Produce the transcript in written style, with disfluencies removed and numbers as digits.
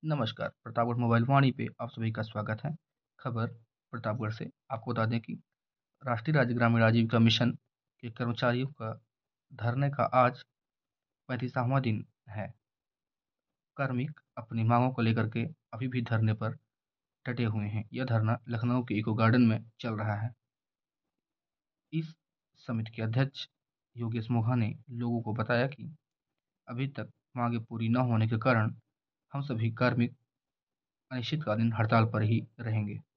नमस्कार, प्रतापगढ़ मोबाइल वाणी पे आप सभी का स्वागत है। खबर प्रतापगढ़ से आपको बता दें कि राष्ट्रीय राज्य ग्रामीण आजीविका मिशन के कर्मचारियों का धरने का आज 35वां दिन है। कार्मिक अपनी मांगों को लेकर के अभी भी धरने पर डटे हुए हैं। यह धरना लखनऊ के इको गार्डन में चल रहा है। इस समिति के अध्यक्ष योगेश मोघा ने लोगों को बताया कि अभी तक मांगे पूरी न होने के कारण हम सभी कार्मिक अनिश्चितकालीन हड़ताल पर ही रहेंगे।